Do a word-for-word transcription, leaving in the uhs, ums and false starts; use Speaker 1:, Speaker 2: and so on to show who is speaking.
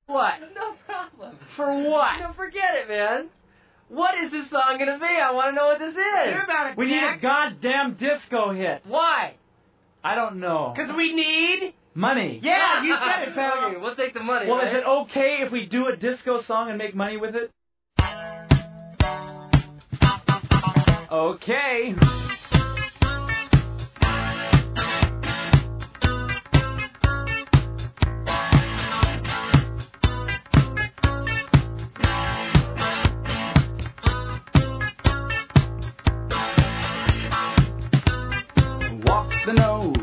Speaker 1: What?
Speaker 2: No problem.
Speaker 1: For what?
Speaker 2: No, forget it, man. What is this song gonna be? I want to know what this is.
Speaker 3: Hear about it,
Speaker 1: We need a
Speaker 3: Jack.
Speaker 1: goddamn disco hit.
Speaker 2: Why?
Speaker 1: I don't know.
Speaker 2: Because we need...
Speaker 1: Money.
Speaker 2: Yeah, you said it, pal. Okay, we'll take the money,
Speaker 1: Well,
Speaker 2: right?
Speaker 1: is it okay if we do a disco song and make money with it? Okay. Walk the nose.